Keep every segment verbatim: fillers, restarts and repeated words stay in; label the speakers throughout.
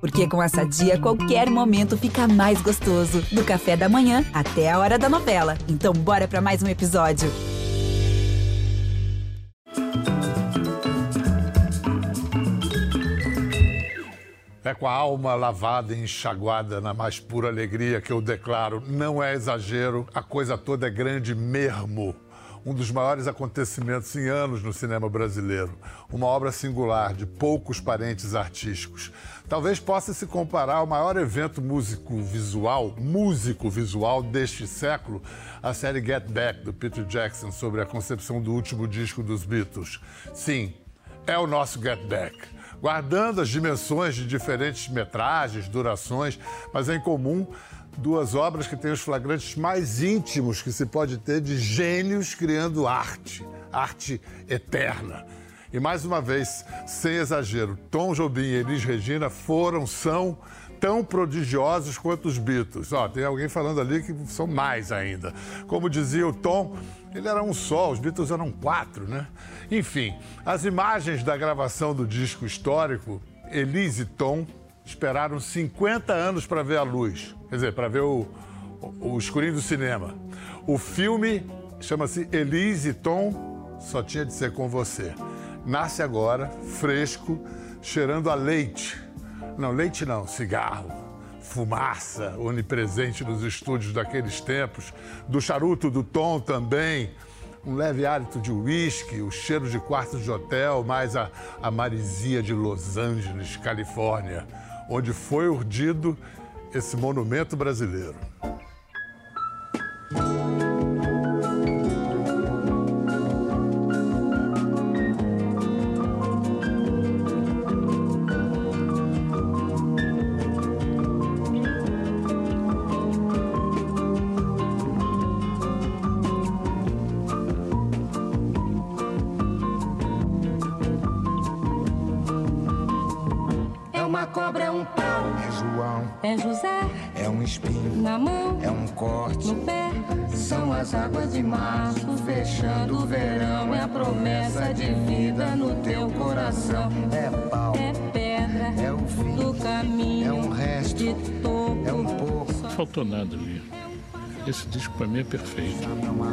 Speaker 1: Porque com a Sadia, qualquer momento fica mais gostoso. Do café da manhã até a hora da novela. Então bora pra mais um episódio.
Speaker 2: É com a alma lavada e enxaguada na mais pura alegria que eu declaro, não é exagero, a coisa toda é grande mesmo. Um dos maiores acontecimentos em anos no cinema brasileiro. Uma obra singular, de poucos parentes artísticos. Talvez possa se comparar ao maior evento músico-visual, músico-visual deste século, a série Get Back, do Peter Jackson, sobre a concepção do último disco dos Beatles. Sim, é o nosso Get Back. Guardando as dimensões de diferentes metragens, durações, mas é em comum duas obras que têm os flagrantes mais íntimos que se pode ter de gênios criando arte, arte eterna. E mais uma vez, sem exagero, Tom Jobim e Elis Regina foram, são tão prodigiosos quanto os Beatles. Ó, tem alguém falando ali que são mais ainda. Como dizia o Tom, ele era um só, os Beatles eram quatro, né? Enfim, as imagens da gravação do disco histórico, Elis e Tom esperaram cinquenta anos para ver a luz. Quer dizer, para ver o, o, o escurinho do cinema. O filme chama-se Elis e Tom, Só Tinha de Ser Com Você. Nasce agora, fresco, cheirando a leite. Não, leite não, cigarro. Fumaça onipresente nos estúdios daqueles tempos. Do charuto do Tom também. Um leve hálito de uísque, o cheiro de quartos de hotel, mais a, a marisia de Los Angeles, Califórnia, onde foi urdido esse monumento brasileiro.
Speaker 3: Cobra é um pau,
Speaker 4: é João,
Speaker 3: é José,
Speaker 4: é um espinho,
Speaker 3: na mão,
Speaker 4: é um corte,
Speaker 3: no pé.
Speaker 4: São as águas de março, fechando o verão, é a promessa de vida no teu coração. É pau,
Speaker 3: é pedra,
Speaker 4: é o fim
Speaker 3: do caminho,
Speaker 4: é um resto,
Speaker 3: de topo,
Speaker 4: é um pouco.
Speaker 5: Não faltou nada ali. Esse disco pra mim é perfeito.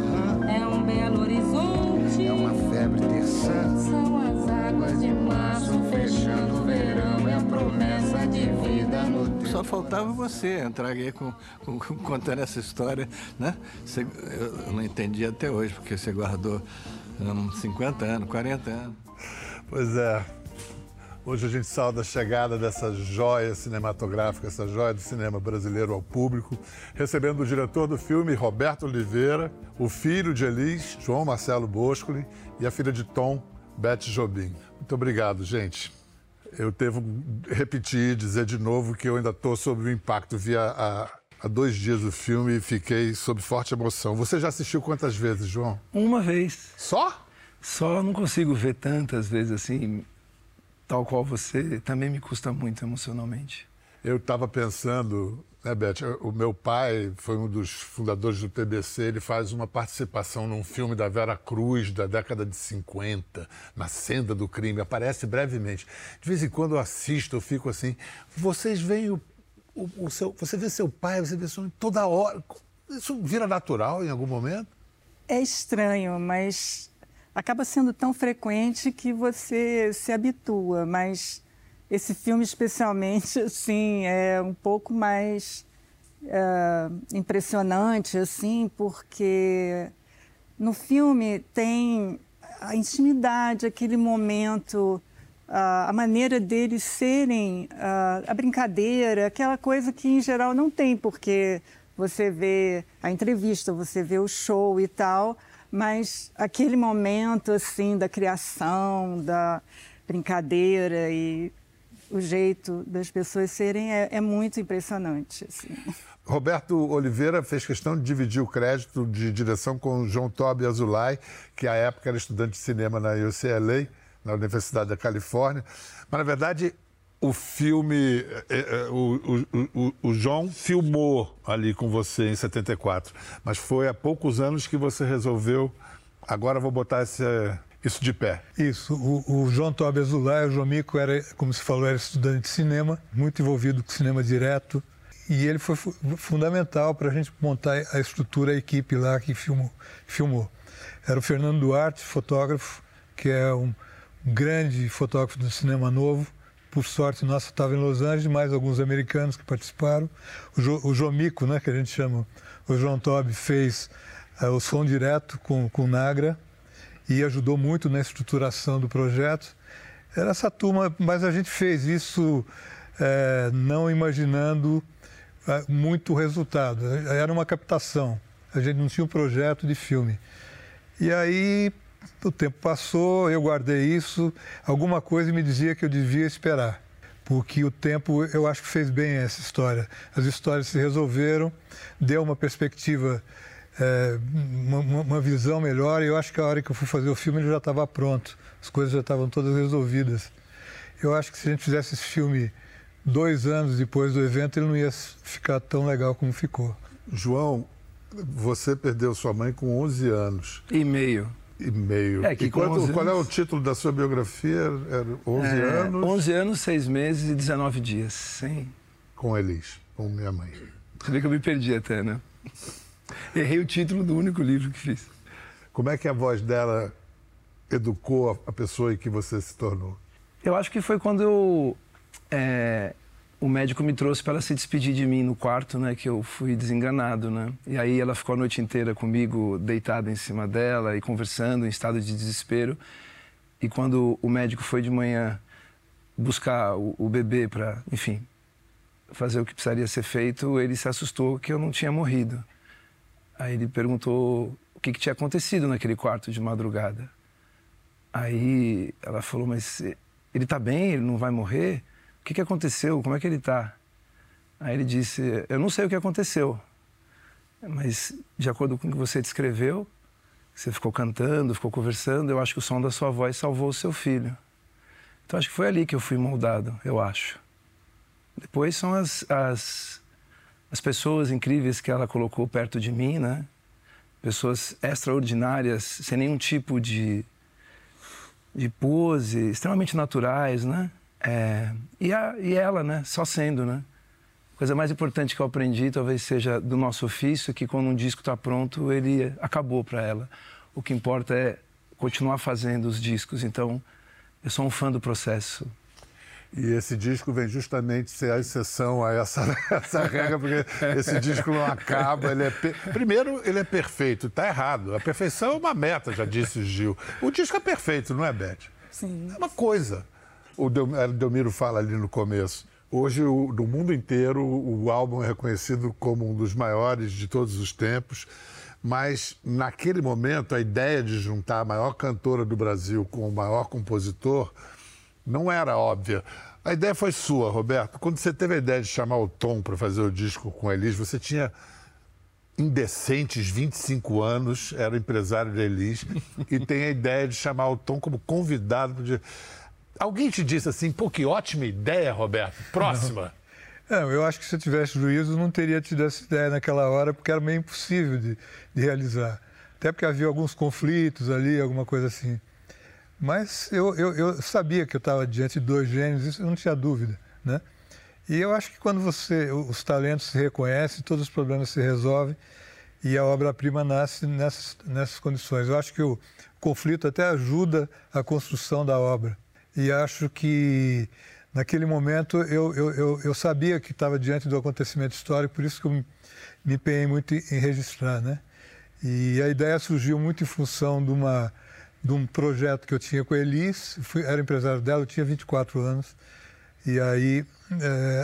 Speaker 3: É um belo horizonte,
Speaker 4: é uma febre terçã.
Speaker 3: São as águas de março, fechando o verão, é a promessa de vida no teu.
Speaker 6: Só faltava você entrar aí com, com, com, contando essa história, né? Você, eu não entendi até hoje, porque você guardou um, cinquenta anos, quarenta anos.
Speaker 2: Pois é. Hoje a gente sauda a chegada dessa joia cinematográfica, essa joia do cinema brasileiro ao público, recebendo o diretor do filme, Roberto Oliveira, o filho de Elis, João Marcelo Boscoli, e a filha de Tom, Beth Jobim. Muito obrigado, gente. Eu devo repetir, dizer de novo que eu ainda estou sob o impacto. Vi há, há dois dias o filme e fiquei sob forte emoção. Você já assistiu quantas vezes, João?
Speaker 7: Uma vez.
Speaker 2: Só?
Speaker 7: Só, não consigo ver tantas vezes assim, tal qual você. Também me custa muito emocionalmente.
Speaker 2: Eu estava pensando, né, Beth? O meu pai foi um dos fundadores do P B C, ele faz uma participação num filme da Vera Cruz, da década de cinquenta, na Senda do Crime, aparece brevemente. De vez em quando eu assisto, eu fico assim, vocês veem o, o, o seu... Você vê seu pai, você vê seu nome toda hora. Isso vira natural em algum momento?
Speaker 8: É estranho, mas acaba sendo tão frequente que você se habitua, mas esse filme especialmente, assim, é um pouco mais é, impressionante, assim, porque no filme tem a intimidade, aquele momento, a, a maneira deles serem, a, a brincadeira, aquela coisa que em geral não tem, porque você vê a entrevista, você vê o show e tal, mas aquele momento, assim, da criação, da brincadeira e o jeito das pessoas serem é, é muito impressionante. Assim.
Speaker 2: Roberto Oliveira fez questão de dividir o crédito de direção com o João Tobi Azulay, que à época era estudante de cinema na U C L A, na Universidade da Califórnia. Mas, na verdade, o filme... O, o, o, o João filmou ali com você em setenta e quatro, mas foi há poucos anos que você resolveu... Agora vou botar esse, Isso de pé.
Speaker 9: Isso. O, o João Tobi Azulay, o Jomico, era, como se falou, era estudante de cinema, muito envolvido com cinema direto. E ele foi fu fundamental para a gente montar a estrutura, a equipe lá que filmou. filmou. Era o Fernando Duarte, fotógrafo, que é um grande fotógrafo do cinema novo. Por sorte, nossa, estava em Los Angeles, mais alguns americanos que participaram. O, jo, o Jomico, né, que a gente chama, o João Tobi, fez uh, o som direto com, com o Nagra e ajudou muito na estruturação do projeto. Era essa turma, mas a gente fez isso uh, não imaginando uh, muito resultado. Era uma captação, a gente não tinha um projeto de filme. E aí o tempo passou, eu guardei isso, alguma coisa me dizia que eu devia esperar, porque o tempo, eu acho que fez bem essa história. As histórias se resolveram, deu uma perspectiva, é, uma, uma visão melhor, e eu acho que a hora que eu fui fazer o filme ele já estava pronto, as coisas já estavam todas resolvidas. Eu acho que se a gente fizesse esse filme dois anos depois do evento, ele não ia ficar tão legal como ficou.
Speaker 2: João, você perdeu sua mãe com onze anos.
Speaker 7: E meio.
Speaker 2: E meio.
Speaker 7: É, que
Speaker 2: e quanto,
Speaker 7: onze
Speaker 2: qual
Speaker 7: anos...
Speaker 2: é o título da sua biografia? Era onze
Speaker 7: é,
Speaker 2: anos?
Speaker 7: onze anos, seis meses e dezenove dias. Sim.
Speaker 2: Com Elis, com minha mãe.
Speaker 7: Você vê que eu me perdi até, né? Errei o título do único livro que fiz.
Speaker 2: Como é que a voz dela educou a pessoa em que você se tornou?
Speaker 7: Eu acho que foi quando eu, é, o médico me trouxe para ela se despedir de mim no quarto, né? Que eu fui desenganado, né? E aí ela ficou a noite inteira comigo, deitada em cima dela e conversando em estado de desespero. E quando o médico foi de manhã buscar o, o bebê para, enfim, fazer o que precisaria ser feito, ele se assustou que eu não tinha morrido. Aí ele perguntou o que, que tinha acontecido naquele quarto de madrugada. Aí ela falou, mas ele tá bem? Ele não vai morrer? O que, que aconteceu? Como é que ele tá? Aí ele disse, eu não sei o que aconteceu, mas de acordo com o que você descreveu, você ficou cantando, ficou conversando, eu acho que o som da sua voz salvou o seu filho. Então acho que foi ali que eu fui moldado, eu acho. Depois são as, as, as pessoas incríveis que ela colocou perto de mim, né? Pessoas extraordinárias, sem nenhum tipo de, de pose, extremamente naturais, né? É, e, a, e ela, né? Só sendo, né? A coisa mais importante que eu aprendi talvez seja do nosso ofício, que quando um disco está pronto, ele acabou para ela. O que importa é continuar fazendo os discos. Então, eu sou um fã do processo.
Speaker 2: E esse disco vem justamente ser a exceção a essa, essa regra, porque esse disco não acaba. Ele é per... Primeiro, ele é perfeito. Está errado. A perfeição é uma meta, já disse o Gil. O disco é perfeito, não é, Beth?
Speaker 8: Sim.
Speaker 2: É uma coisa. O Delmiro fala ali no começo. Hoje, o, no mundo inteiro, o álbum é reconhecido como um dos maiores de todos os tempos. Mas, naquele momento, a ideia de juntar a maior cantora do Brasil com o maior compositor não era óbvia. A ideia foi sua, Roberto. Quando você teve a ideia de chamar o Tom para fazer o disco com a Elis, você tinha indecentes vinte e cinco anos, era empresário da Elis, e tem a ideia de chamar o Tom como convidado. De... Alguém te disse assim, pô, que ótima ideia, Roberto. Próxima.
Speaker 9: Não. Não, eu acho que se eu tivesse juízo, não teria tido essa ideia naquela hora, porque era meio impossível de, de realizar. Até porque havia alguns conflitos ali, alguma coisa assim. Mas eu, eu, eu sabia que eu estava diante de dois gênios, isso eu não tinha dúvida, né? E eu acho que quando você, os talentos se reconhecem, todos os problemas se resolvem e a obra-prima nasce nessas, nessas condições. Eu acho que o conflito até ajuda a construção da obra. E acho que, naquele momento, eu, eu, eu, eu sabia que estava diante do acontecimento histórico, por isso que eu me, me empenhei muito em registrar, né? E a ideia surgiu muito em função de uma... de um projeto que eu tinha com a Elis, fui, era empresário dela, eu tinha vinte e quatro anos, e aí é,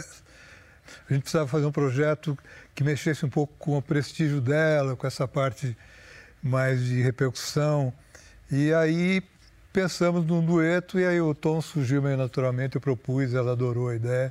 Speaker 9: a gente precisava fazer um projeto que mexesse um pouco com o prestígio dela, com essa parte mais de repercussão, e aí pensamos num dueto, e aí o Tom surgiu meio naturalmente, eu propus, ela adorou a ideia,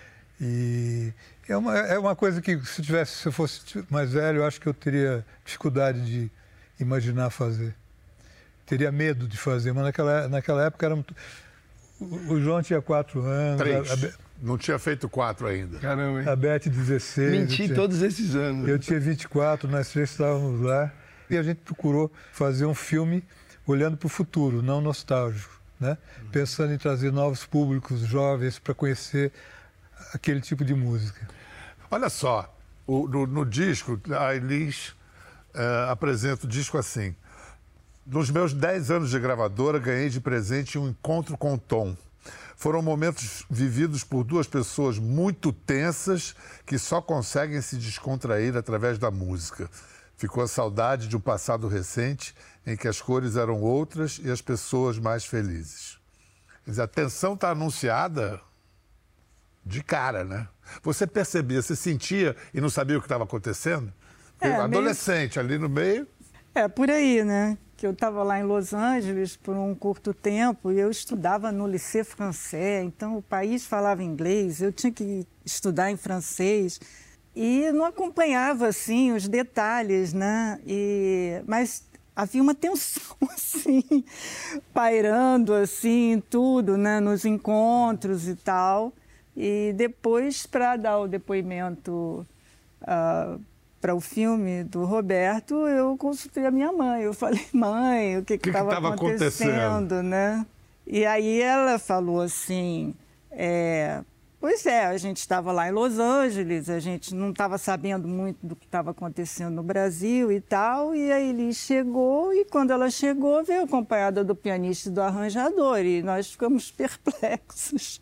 Speaker 9: e é uma, é uma coisa que se, tivesse, se eu fosse mais velho, eu acho que eu teria dificuldade de imaginar fazer. Teria medo de fazer, mas naquela, naquela época era muito... O João tinha quatro anos.
Speaker 2: Três.
Speaker 9: A, a Be...
Speaker 2: Não tinha feito quatro ainda.
Speaker 7: Caramba, hein?
Speaker 9: A Beth, dezesseis.
Speaker 7: Menti
Speaker 9: tinha...
Speaker 7: todos esses anos.
Speaker 9: Eu tinha vinte e quatro, nós três estávamos lá. E a gente procurou fazer um filme olhando para o futuro, não nostálgico, né? Uhum. Pensando em trazer novos públicos jovens para conhecer aquele tipo de música.
Speaker 2: Olha só, o, no, no disco, a Elis uh, apresenta o disco assim: nos meus dez anos de gravadora, ganhei de presente um encontro com o Tom. Foram momentos vividos por duas pessoas muito tensas que só conseguem se descontrair através da música. Ficou a saudade de um passado recente em que as cores eram outras e as pessoas mais felizes. Quer dizer, a tensão está anunciada de cara, né? Você percebia, você sentia e não sabia o que estava acontecendo?
Speaker 8: É,
Speaker 2: adolescente,
Speaker 8: meio...
Speaker 2: ali no meio...
Speaker 8: É, por aí, né? Que eu estava lá em Los Angeles por um curto tempo e eu estudava no Lycée Français, então o país falava inglês, eu tinha que estudar em francês e não acompanhava, assim, os detalhes, né? E... Mas havia uma tensão, assim, pairando, assim, tudo, né? Nos encontros e tal. E depois, para dar o depoimento uh, para o filme do Roberto, eu consultei a minha mãe. Eu falei, mãe, o que estava acontecendo, acontecendo, né? E aí ela falou assim, é, pois é, a gente estava lá em Los Angeles, a gente não estava sabendo muito do que estava acontecendo no Brasil e tal, e aí ele chegou, e quando ela chegou, veio acompanhada do pianista e do arranjador, e nós ficamos perplexos.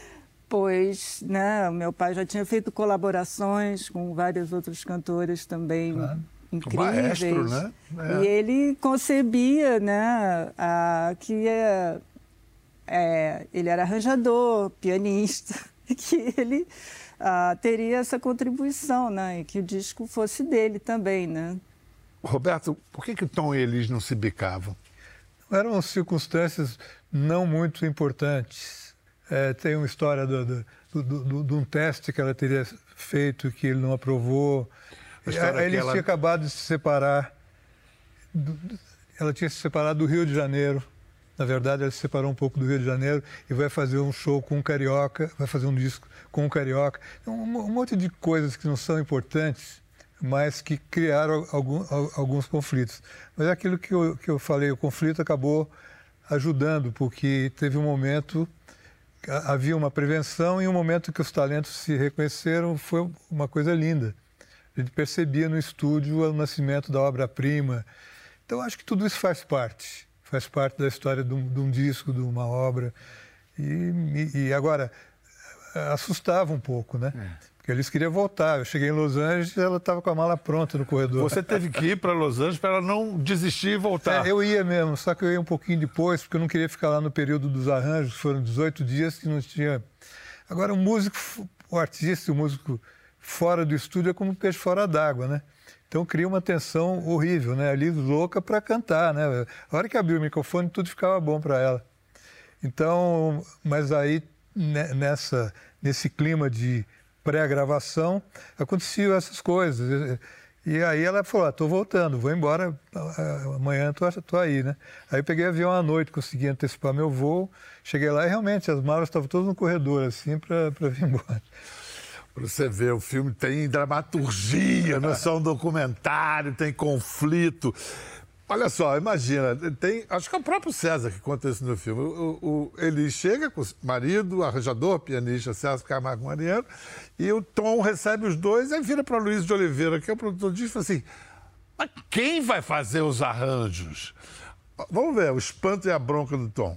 Speaker 8: Pois, né, meu pai já tinha feito colaborações com várias outras cantoras também claro. incríveis.
Speaker 2: O maestro, né?
Speaker 8: É. E ele concebia, né, a, que é, é, ele era arranjador, pianista, que ele a, teria essa contribuição, né, e que o disco fosse dele também, né?
Speaker 2: Roberto, por que que o Tom e Elis não se bicavam?
Speaker 9: Eram circunstâncias não muito importantes. É, tem uma história de do, do, do, do, do um teste que ela teria feito que ele não aprovou. Aí ele ela... tinha acabado de se separar. Do, ela tinha se separado do Rio de Janeiro. Na verdade, ela se separou um pouco do Rio de Janeiro e vai fazer um show com um carioca, vai fazer um disco com um carioca. Um, um monte de coisas que não são importantes, mas que criaram algum, alguns conflitos. Mas é aquilo que eu, que eu falei, o conflito acabou ajudando, porque teve um momento... Havia uma prevenção e um momento que os talentos se reconheceram foi uma coisa linda. A gente percebia no estúdio o nascimento da obra-prima. Então, acho que tudo isso faz parte. Faz parte da história de um, de um disco, de uma obra. E, e, e agora, assustava um pouco, né? É. Porque eles queriam voltar. Eu cheguei em Los Angeles e ela estava com a mala pronta no corredor.
Speaker 2: Você teve que ir para Los Angeles para ela não desistir e voltar.
Speaker 9: É, eu ia mesmo, só que eu ia um pouquinho depois, porque eu não queria ficar lá no período dos arranjos. Foram dezoito dias que não tinha... Agora, o músico, o artista, o músico fora do estúdio é como um peixe fora d'água, né? Então, cria uma tensão horrível, né? Ali, louca para cantar, né? A hora que abriu o microfone, tudo ficava bom para ela. Então, mas aí, nessa, nesse clima de pré-gravação, aconteciam essas coisas. E aí ela falou, estou ah, voltando, vou embora, amanhã estou aí, né? Aí eu peguei avião à noite, consegui antecipar meu voo, cheguei lá e realmente as malas estavam todas no corredor, assim, para vir embora.
Speaker 2: Você vê, o filme tem dramaturgia, não é só um documentário, tem conflito. Olha só, imagina, tem, acho que é o próprio César que conta isso no filme. O, o, ele chega com o marido, arranjador, pianista, César Camargo Mariano, e o Tom recebe os dois, aí vira para Luiz de Oliveira, que é o produtor disso, e fala assim, mas quem vai fazer os arranjos? Vamos ver, o espanto e a bronca do Tom.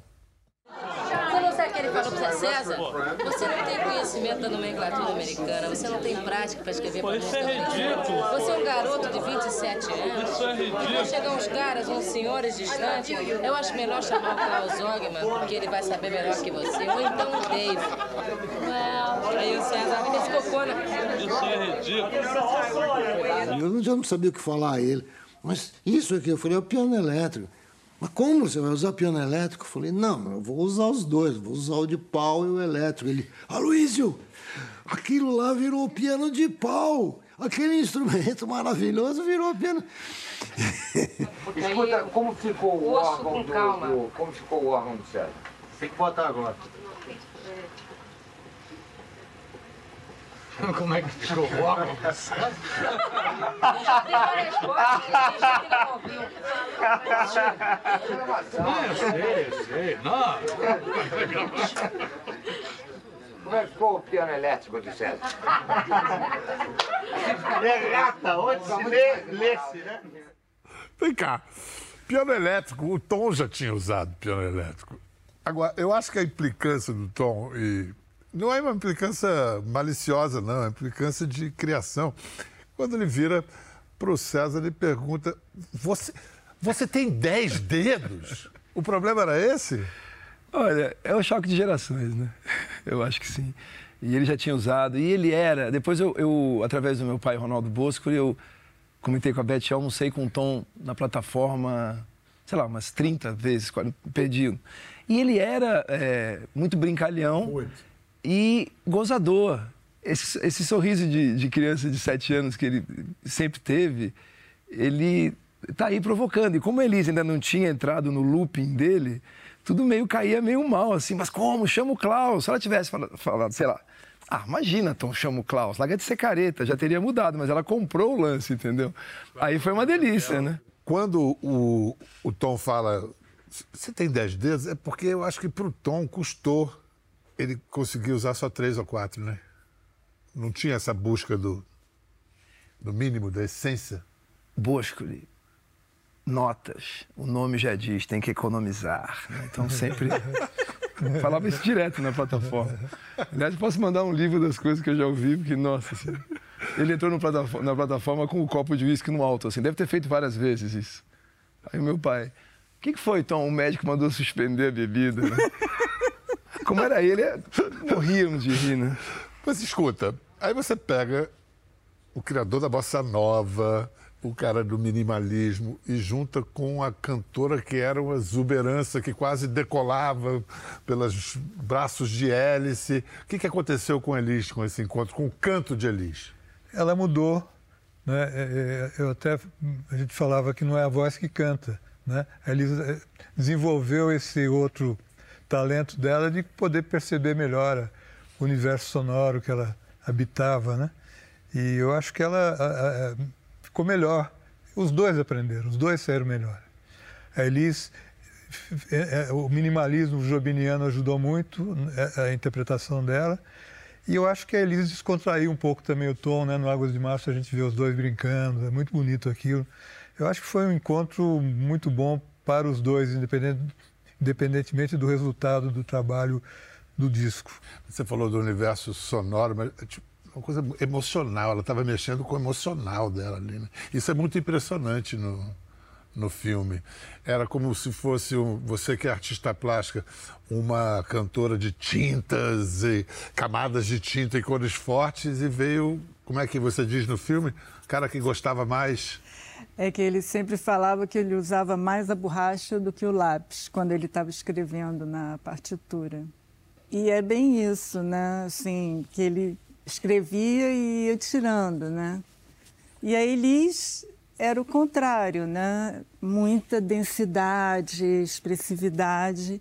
Speaker 10: Você não sabe o que ele falou para César? Você não tem conhecimento da nomenclatura americana, você não tem prática para escrever para música. Isso é ridículo. Você é um garoto de vinte e sete anos. Isso é ridículo. E vão chegar uns caras, uns senhores distantes. Eu acho melhor chamar o Carl Zogman, porque ele vai saber melhor que você. Ou então o Dave. Well, aí o César fez cocô na...
Speaker 11: Isso é ridículo. Eu já não sabia o que falar a ele. Mas isso aqui, eu falei, é o piano elétrico. Mas como você vai usar piano elétrico? Eu falei, não, eu vou usar os dois, vou usar o de pau e o elétrico. Ele, Aloysio, aquilo lá virou piano de pau. Aquele instrumento maravilhoso virou piano...
Speaker 12: Escuta, como ficou o órgão do, do... Como ficou o órgão do César? Tem que botar agora.
Speaker 13: Como é que ficou o óculos?
Speaker 10: Já deu a resposta, deixa que não ouviu.
Speaker 13: Não, eu sei, eu sei. Não.
Speaker 12: Como é que ficou o piano elétrico de César?
Speaker 13: Errata, onde se lê, lê-se, né?
Speaker 2: Vem cá, piano elétrico, o Tom já tinha usado piano elétrico. Agora, eu acho que a implicância do Tom, e não é uma implicância maliciosa, não, é uma implicância de criação. Quando ele vira para o César e pergunta, você, você tem dez dedos? O problema era esse?
Speaker 7: Olha, é um choque de gerações, né? Eu acho que sim. E ele já tinha usado, e ele era... Depois eu, eu através do meu pai, Ronaldo Bosco, eu comentei com a Beth, eu almocei com o Tom na plataforma, sei lá, umas trinta vezes, perdi. E ele era é, muito brincalhão muito. E gozador. Esse, esse sorriso de, de criança de sete anos que ele sempre teve, ele tá aí provocando. E como a Elise ainda não tinha entrado no looping dele, tudo meio caía meio mal, assim. Mas como? Chama o Klaus. Se ela tivesse falado, falado sei lá, ah, imagina, Tom, chama o Klaus. Larga de ser careta, já teria mudado. Mas ela comprou o lance, entendeu? Aí foi uma delícia, né?
Speaker 2: Quando o, o Tom fala, você tem dez dedos, é porque eu acho que pro Tom custou ele conseguir usar só três ou quatro, né? Não tinha essa busca do, do mínimo, da essência.
Speaker 7: Boscoli, notas, o nome já diz, tem que economizar. Né? Então sempre falava isso direto na plataforma. Aliás, posso mandar um livro das coisas que eu já ouvi, porque, nossa, assim, ele entrou no plataforma, na plataforma com um copo de uísque no alto, assim, deve ter feito várias vezes isso. Aí o meu pai, o que, que foi, Tom? O médico mandou suspender a bebida, né? Como era ele, morríamos de rir, né?
Speaker 2: Mas escuta, aí você pega o criador da bossa nova, o cara do minimalismo, e junta com a cantora que era uma exuberância, que quase decolava pelos braços de hélice. O que, que aconteceu com Elis, com esse encontro, com o canto de Elis?
Speaker 9: Ela mudou, né? Eu até, a gente falava que não é a voz que canta, né? A Elis desenvolveu esse outro talento dela de poder perceber melhor o universo sonoro que ela habitava, né? E eu acho que ela a, a, ficou melhor. Os dois aprenderam, os dois saíram melhor. A Elis, é, é, o minimalismo jobiniano ajudou muito a, a interpretação dela. E eu acho que a Elis descontraiu um pouco também o Tom, né? No Águas de Março a gente vê os dois brincando, é muito bonito aquilo. Eu acho que foi um encontro muito bom para os dois, independente, independentemente do resultado do trabalho do disco.
Speaker 2: Você falou do universo sonoro, mas tipo, uma coisa emocional, ela estava mexendo com o emocional dela ali, né? Isso é muito impressionante no, no filme. Era como se fosse, um, você que é artista plástica, uma cantora de tintas e camadas de tinta e cores fortes, e veio, como é que você diz no filme? Cara que gostava mais...
Speaker 8: É que ele sempre falava que ele usava mais a borracha do que o lápis quando ele estava escrevendo na partitura. E é bem isso, né? Assim, que ele escrevia e ia tirando, né? E a Elis era o contrário, né? Muita densidade, expressividade.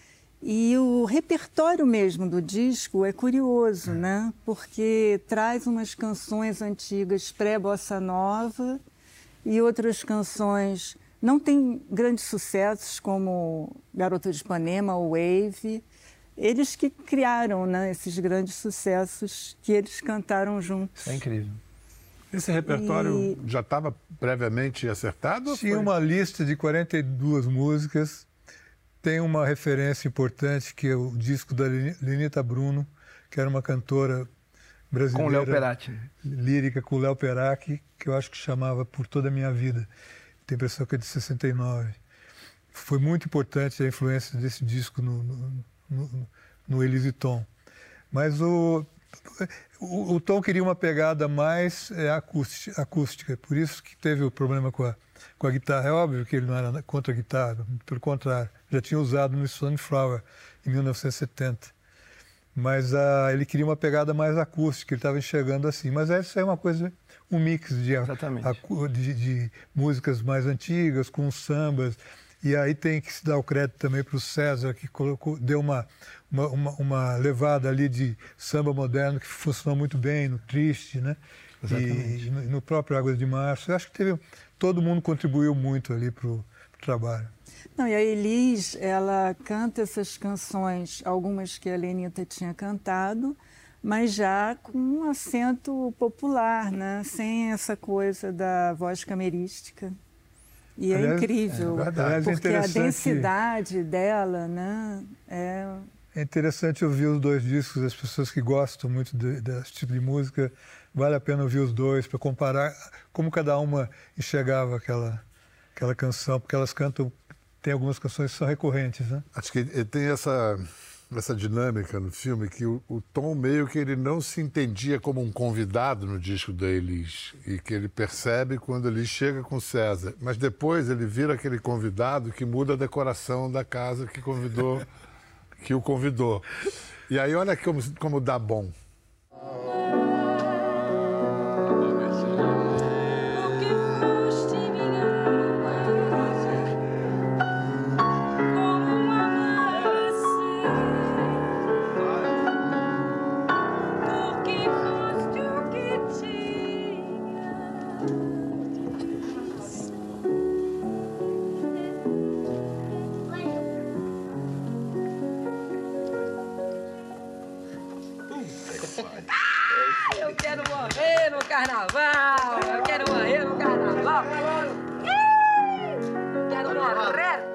Speaker 8: E o repertório mesmo do disco é curioso, né? Porque traz umas canções antigas pré-bossa nova e outras canções não têm grandes sucessos, como Garota de Ipanema ou Wave. Eles que criaram, né, esses grandes sucessos que eles cantaram juntos.
Speaker 7: Isso é incrível.
Speaker 2: Esse repertório e... já estava previamente acertado?
Speaker 9: Tinha uma lista de quarenta e duas músicas. Tem uma referência importante, que é o disco da Lenita Bruno, que era uma cantora brasileira.
Speaker 7: Com o Léo Peracchi.
Speaker 9: Lírica, com o Léo Peracchi, que eu acho que chamava Por Toda a Minha Vida. Tem a impressão que é de sessenta e nove. Foi muito importante a influência desse disco no, no, no, no Elis e Tom. Mas o, o, o Tom queria uma pegada mais é, acústica, acústica, por isso que teve o problema com a, com a guitarra. É óbvio que ele não era contra a guitarra, pelo contrário. Já tinha usado no Sunflower, em mil novecentos e setenta. Mas a, ele queria uma pegada mais acústica, ele estava enxergando assim. Mas essa é uma coisa, um mix de, a, de, de músicas mais antigas, com sambas. E aí tem que se dar o crédito também para o César, que colocou, deu uma, uma, uma, uma levada ali de samba moderno que funcionou muito bem no Triste, né? Exatamente. E no, no próprio Águas de Março. Eu acho que teve, todo mundo contribuiu muito ali para o trabalho.
Speaker 8: Não, e a Elis, ela canta essas canções, algumas que a Lenita tinha cantado, mas já com um acento popular, né? Sem essa coisa da voz camerística. E aliás, é incrível, é verdade, porque é a densidade dela, né? É...
Speaker 9: é interessante ouvir os dois discos, as pessoas que gostam muito de, desse tipo de música, vale a pena ouvir os dois para comparar como cada uma enxergava aquela, aquela canção, porque elas cantam, tem algumas canções que são recorrentes, né?
Speaker 2: Acho que tem essa... essa dinâmica no filme, que o, o Tom meio que ele não se entendia como um convidado no disco da Elis, e que ele percebe quando ele chega com o César, mas depois ele vira aquele convidado que muda a decoração da casa que convidou, que o convidou. E aí olha como, como dá bom.
Speaker 10: Eu quero morrer no carnaval! Eu quero morrer no carnaval! Eu quero morrer!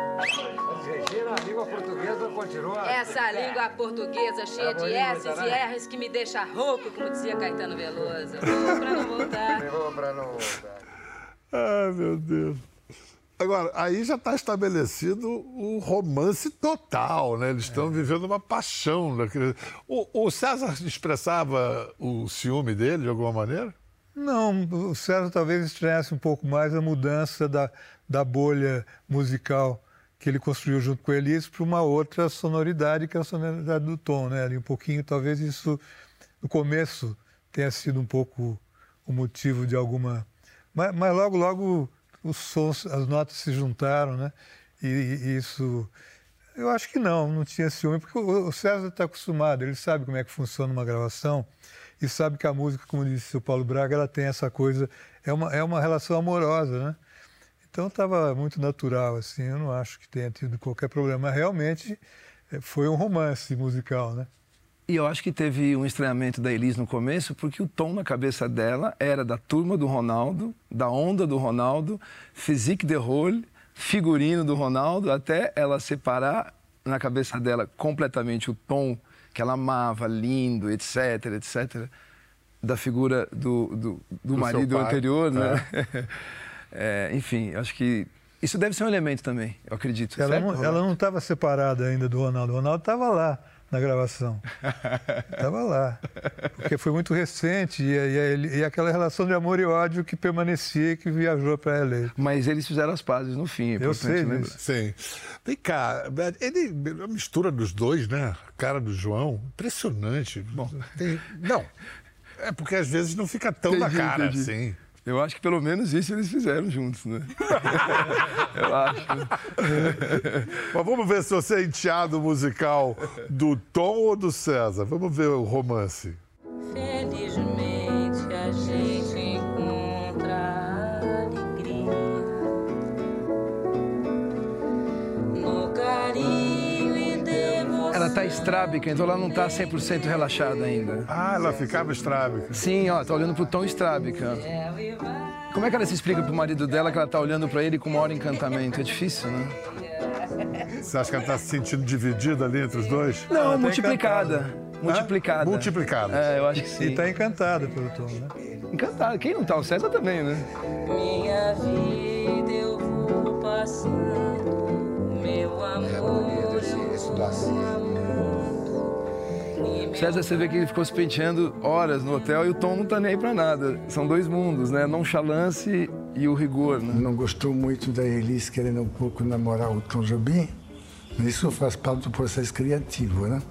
Speaker 12: Regina, a língua portuguesa continua...
Speaker 10: Essa língua portuguesa cheia de S's e R's que me deixa rouco, como dizia Caetano Veloso. Levou pra não voltar.
Speaker 12: Levou pra não voltar.
Speaker 2: Ai, meu Deus. Agora, aí já está estabelecido o romance total, né? Eles estão é. vivendo uma paixão. Daquele... O, o César expressava o ciúme dele de alguma maneira?
Speaker 9: Não, o César talvez estranhasse um pouco mais a mudança da, da bolha musical que ele construiu junto com a Elis para uma outra sonoridade, que é a sonoridade do Tom, né? Ali um pouquinho, talvez isso, no começo, tenha sido um pouco o motivo de alguma... Mas, mas logo, logo... os sons, as notas se juntaram, né? E, e isso... Eu acho que não, não tinha ciúme, porque o, o César está acostumado, ele sabe como é que funciona uma gravação e sabe que a música, como disse o Paulo Braga, ela tem essa coisa, é uma, é uma relação amorosa, né? Então estava muito natural, assim, eu não acho que tenha tido qualquer problema. Mas realmente foi um romance musical, né?
Speaker 7: E eu acho que teve um estranhamento da Elis no começo, porque o Tom na cabeça dela era da turma do Ronaldo, da onda do Ronaldo, physique de rôle, figurino do Ronaldo, até ela separar na cabeça dela completamente o Tom, que ela amava, lindo, etc, etcétera, da figura do, do, do marido anterior, né? É. É, enfim, acho que isso deve ser um elemento também, eu acredito.
Speaker 9: Ela certo? não, ela não estava separada ainda do Ronaldo, o Ronaldo estava lá na gravação. Estava lá. Porque foi muito recente e, e, e aquela relação de amor e ódio que permanecia e que viajou para L A.
Speaker 7: Mas eles fizeram as pazes no fim, é
Speaker 9: eu sei
Speaker 7: lembrar.
Speaker 9: disso.
Speaker 2: Sim. Vem cá, ele, a mistura dos dois, né? A cara do João, impressionante. Bom, tem, não, é porque às vezes não fica tão
Speaker 7: entendi,
Speaker 2: na cara
Speaker 7: entendi.
Speaker 2: assim.
Speaker 7: Eu acho que pelo menos isso eles fizeram juntos, né? Eu acho.
Speaker 2: Mas vamos ver se você é enteado musical do Tom ou do César. Vamos ver o romance.
Speaker 10: Felizmente a gente encontra alegria no carinho e devoção.
Speaker 7: Ela tá estrábica, então ela não tá cem por cento relaxada ainda.
Speaker 2: Ah, ela ficava estrábica.
Speaker 7: Sim, ó, tá olhando pro Tom estrábica. Como é que ela se explica pro marido dela que ela tá olhando pra ele com o maior encantamento? É difícil, né?
Speaker 2: Você acha que ela tá se sentindo dividida ali entre os dois?
Speaker 7: Não,
Speaker 9: Ela tá
Speaker 7: multiplicada.
Speaker 9: encantada.
Speaker 7: Multiplicada.
Speaker 2: Multiplicada.
Speaker 7: É, eu acho que sim.
Speaker 9: E está encantada pelo Tom, né?
Speaker 7: Encantada. Quem não tá? O César também, né?
Speaker 10: Minha vida eu vou passando, meu amor,
Speaker 7: César, você vê que ele ficou se penteando horas no hotel e o Tom não tá nem aí pra nada. São dois mundos, né? Nonchalance e o rigor, né?
Speaker 14: Não gostou muito da Elis querendo um pouco namorar o Tom Jobim, mas isso faz parte do processo criativo, né?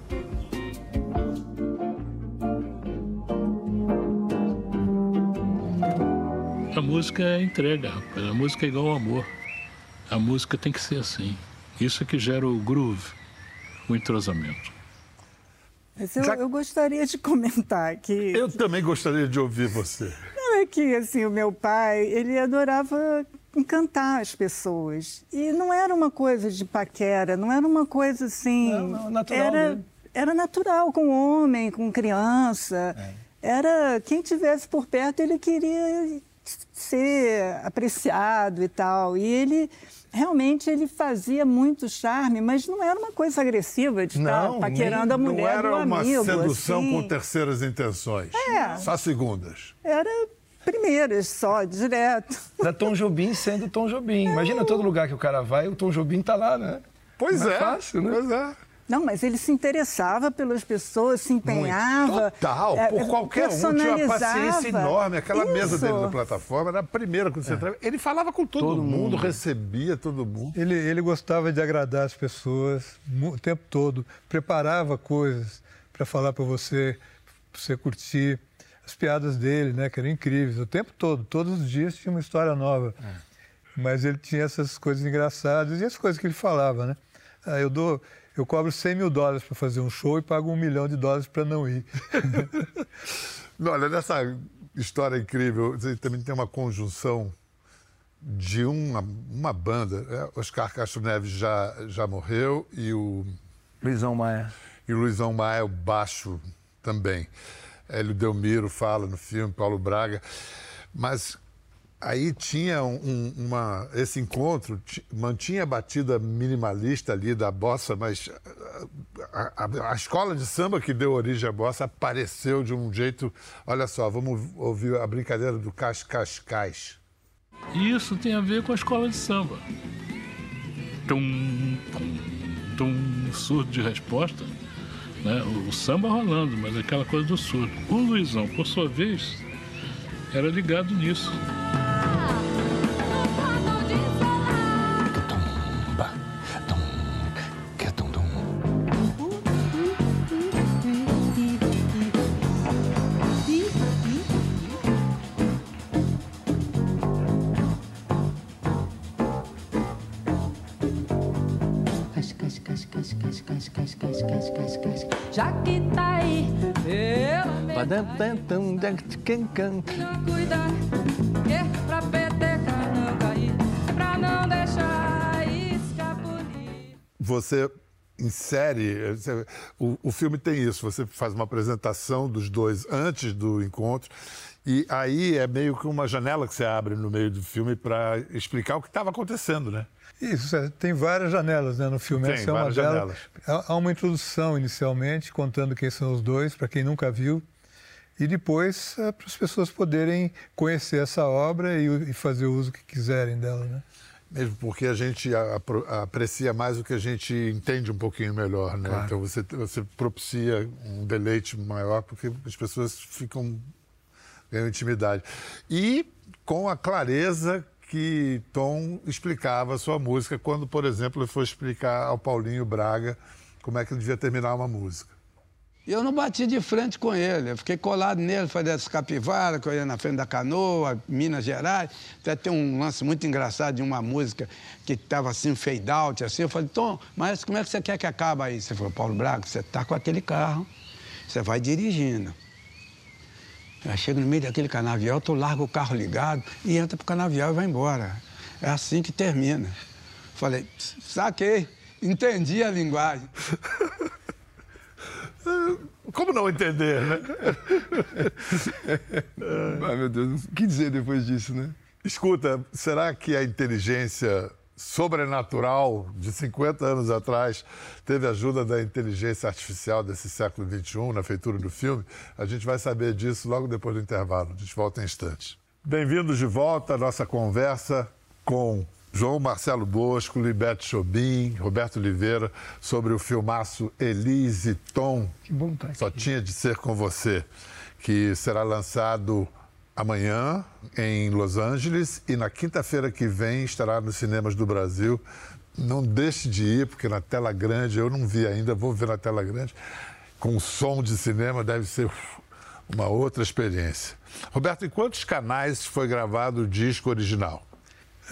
Speaker 5: A música é entrega, rapaz. A música é igual ao amor. A música tem que ser assim. Isso é que gera o groove, o entrosamento.
Speaker 8: Mas eu, eu gostaria de comentar que...
Speaker 2: Eu também gostaria de ouvir você.
Speaker 8: Não, é que, assim, o meu pai, ele adorava encantar as pessoas. E não era uma coisa de paquera, não era uma coisa assim...
Speaker 7: Não, não, natural
Speaker 8: era,
Speaker 7: dele.
Speaker 8: era natural, com homem, com criança. É. Era... Quem tivesse por perto, ele queria ser apreciado e tal. E ele... Realmente ele fazia muito charme, mas não era uma coisa agressiva de estar não, paquerando nem, a mulher do amigo.
Speaker 2: Não era uma sedução
Speaker 8: assim.
Speaker 2: com terceiras intenções.
Speaker 8: É.
Speaker 2: Só segundas.
Speaker 8: Era primeiras só, direto.
Speaker 7: Da Tom Jobim sendo Tom Jobim. Imagina todo lugar que o cara vai, o Tom Jobim tá lá, né?
Speaker 2: Pois
Speaker 7: não
Speaker 2: é.
Speaker 7: é fácil, né?
Speaker 2: Pois é.
Speaker 8: Não, mas ele se interessava pelas pessoas, se empenhava.
Speaker 2: Muito. Total, por é, qualquer um, tinha uma paciência enorme. Aquela Isso. mesa dele na plataforma era a primeira que você é. entrava. Ele falava com todo, todo mundo, mundo, recebia todo mundo.
Speaker 9: Ele, ele gostava de agradar as pessoas o tempo todo, preparava coisas para falar para você, para você curtir. As piadas dele, né, que eram incríveis, o tempo todo, todos os dias tinha uma história nova. É. Mas ele tinha essas coisas engraçadas e as coisas que ele falava, né? Ah, eu dou... Eu cobro cem mil dólares para fazer um show e pago um milhão de dólares para não ir.
Speaker 2: Olha, nessa história incrível, você também tem uma conjunção de uma, uma banda. É, Oscar Castro Neves já, já morreu e o...
Speaker 7: Luizão Maia.
Speaker 2: E o Luizão Maia, o baixo também. Hélio Delmiro fala no filme, Paulo Braga. Mas... Aí tinha um, uma... Esse encontro mantinha a batida minimalista ali da bossa, mas a, a, a escola de samba que deu origem à bossa apareceu de um jeito... Olha só, vamos ouvir a brincadeira do Cascascais.
Speaker 5: E isso tem a ver com a escola de samba. Tum, tum, tum, surdo de resposta, né? O, o samba rolando, mas aquela coisa do surdo. O Luizão, por sua vez, era ligado nisso.
Speaker 3: Já que tá aí, pela não cuidar, que pra peteca não cair, pra não deixar escapulir.
Speaker 2: Você insere, o, o filme tem isso, você faz uma apresentação dos dois antes do encontro e aí é meio que uma janela que você abre no meio do filme para explicar o que estava acontecendo, né?
Speaker 9: Isso, tem várias janelas, né, no filme.
Speaker 2: Tem
Speaker 9: Essa é uma
Speaker 2: várias
Speaker 9: delas.
Speaker 2: janelas.
Speaker 9: Há uma introdução inicialmente, contando quem são os dois, para quem nunca viu, e depois é, para as pessoas poderem conhecer essa obra e, e fazer o uso que quiserem dela, né?
Speaker 2: Mesmo porque a gente a, a, aprecia mais o que a gente entende um pouquinho melhor, né? Claro. Então você, você propicia um deleite maior porque as pessoas ficam ganham intimidade. E com a clareza que Tom explicava a sua música quando, por exemplo, ele foi explicar ao Paulinho Braga como é que ele devia terminar uma música.
Speaker 15: E eu não bati de frente com ele, eu fiquei colado nele, foi dessa capivara, que eu ia na frente da canoa, Minas Gerais. Até tem um lance muito engraçado de uma música que estava assim, fade out, assim. Eu falei, Tom, mas como é que você quer que acabe aí? Você falou, Paulo Braga, você tá com aquele carro, você vai dirigindo. Eu chego no meio daquele canavial, tu larga o carro ligado e entra pro canavial e vai embora. É assim que termina. Falei, saquei, entendi a linguagem.
Speaker 2: Como não entender, né?
Speaker 7: Ai, meu Deus, o que dizer depois disso, né?
Speaker 2: Escuta, será que a inteligência sobrenatural de cinquenta anos atrás teve ajuda da inteligência artificial desse século vinte e um na feitura do filme? A gente vai saber disso logo depois do intervalo. A gente volta em instantes. Bem-vindos de volta à nossa conversa com João Marcelo Bosco, Libete Jobim, Roberto Oliveira, sobre o filmaço Elise e Tom.
Speaker 7: Que bom estar aqui.
Speaker 2: Só tinha de ser com você, que será lançado amanhã em Los Angeles e na quinta-feira que vem estará nos cinemas do Brasil. Não deixe de ir, porque na tela grande, eu não vi ainda, vou ver na tela grande, com som de cinema deve ser uma outra experiência. Roberto, em quantos canais foi gravado o disco original?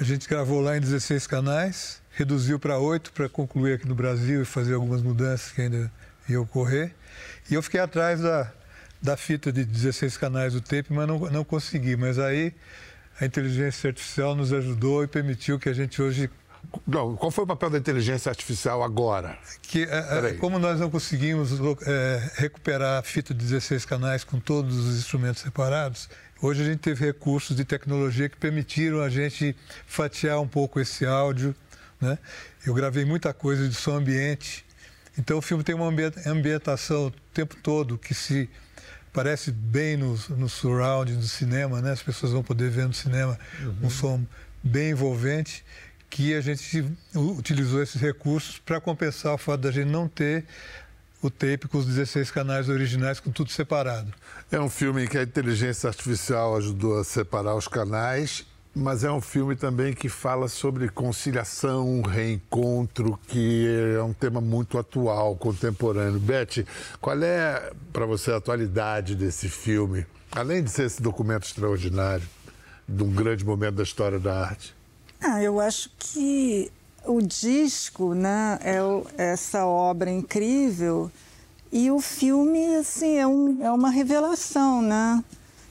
Speaker 9: A gente gravou lá em dezesseis canais, reduziu para oito para concluir aqui no Brasil e fazer algumas mudanças que ainda ia ocorrer. E eu fiquei atrás da, da fita de dezesseis canais do tape, mas não, não consegui. Mas aí a inteligência artificial nos ajudou e permitiu que a gente hoje...
Speaker 2: Não, qual foi o papel da inteligência artificial agora?
Speaker 9: Que, é, como nós não conseguimos é, recuperar a fita de dezesseis canais com todos os instrumentos separados, hoje a gente teve recursos de tecnologia que permitiram a gente fatiar um pouco esse áudio, né? Eu gravei muita coisa de som ambiente, então o filme tem uma ambientação o tempo todo que se parece bem no, no surround do cinema, né? As pessoas vão poder ver no cinema uhum. um som bem envolvente, que a gente utilizou esses recursos para compensar o fato da gente não ter o tape com os dezesseis canais originais, com tudo separado.
Speaker 2: É um filme em que a inteligência artificial ajudou a separar os canais, mas é um filme também que fala sobre conciliação, reencontro, que é um tema muito atual, contemporâneo. Beth, qual é, para você, a atualidade desse filme? Além de ser esse documento extraordinário, de um grande momento da história da arte.
Speaker 8: Ah, eu acho que o disco, né, é o, essa obra incrível e o filme, assim, é, um, é uma revelação, né,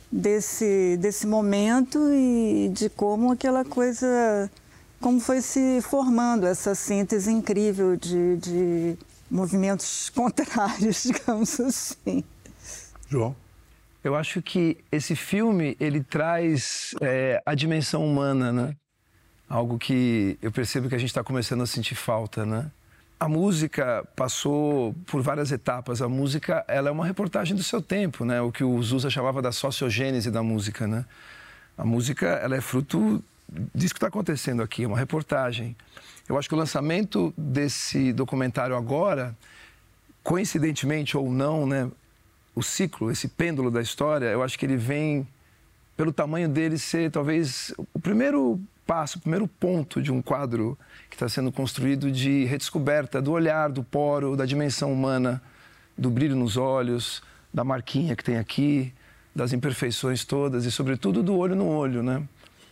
Speaker 8: desse, desse momento e de como aquela coisa, como foi se formando essa síntese incrível de, de movimentos contrários, digamos assim.
Speaker 2: João?
Speaker 7: Eu acho que esse filme, ele traz é, a dimensão humana, né? Algo que eu percebo que a gente está começando a sentir falta, né? A música passou por várias etapas. A música, ela é uma reportagem do seu tempo, né? O que o Zusa chamava da sociogênese da música, né? A música, ela é fruto disso que está acontecendo aqui, é uma reportagem. Eu acho que o lançamento desse documentário agora, coincidentemente ou não, né? O ciclo, esse pêndulo da história, eu acho que ele vem, pelo tamanho dele, ser talvez o primeiro passo, o primeiro ponto de um quadro que está sendo construído de redescoberta do olhar, do poro, da dimensão humana, do brilho nos olhos, da marquinha que tem aqui, das imperfeições todas e, sobretudo, do olho no olho, né?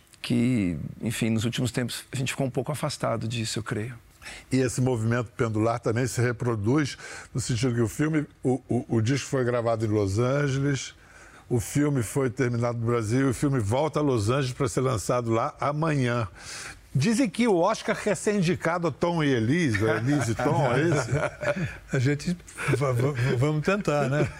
Speaker 7: Que, enfim, nos últimos tempos a gente ficou um pouco afastado disso, eu creio.
Speaker 2: E esse movimento pendular também se reproduz no sentido que o filme, o, o, o disco foi gravado em Los Angeles, o filme foi terminado no Brasil e o filme volta a Los Angeles para ser lançado lá amanhã. Dizem que o Oscar quer ser indicado a Tom e Elise, Elise e Tom, é isso?
Speaker 9: A gente vamos tentar, né?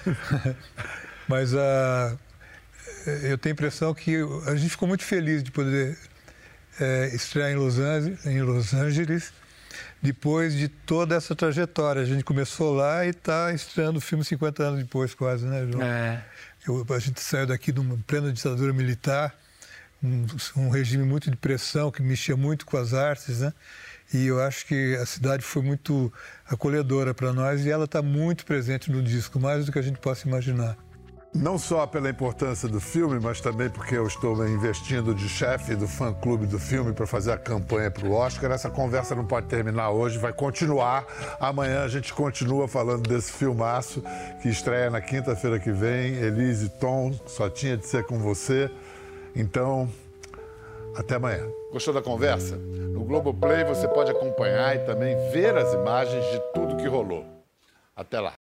Speaker 9: Mas uh, eu tenho a impressão que a gente ficou muito feliz de poder é, estrear em Los Angeles, em Los Angeles depois de toda essa trajetória. A gente começou lá e está estreando o filme cinquenta anos depois, quase, né, João?
Speaker 7: É.
Speaker 9: Eu, a gente saiu daqui de uma plena ditadura militar, um, um regime muito de pressão que mexia muito com as artes, né? E eu acho que a cidade foi muito acolhedora para nós e ela está muito presente no disco, mais do que a gente possa imaginar.
Speaker 2: Não só pela importância do filme, mas também porque eu estou investindo de chefe do fã-clube do filme para fazer a campanha para o Oscar. Essa conversa não pode terminar hoje, vai continuar. Amanhã a gente continua falando desse filmaço que estreia na quinta-feira que vem. Elise e Tom, Só Tinha de Ser Com Você. Então, até amanhã. Gostou da conversa? No Globoplay você pode acompanhar e também ver as imagens de tudo que rolou. Até lá.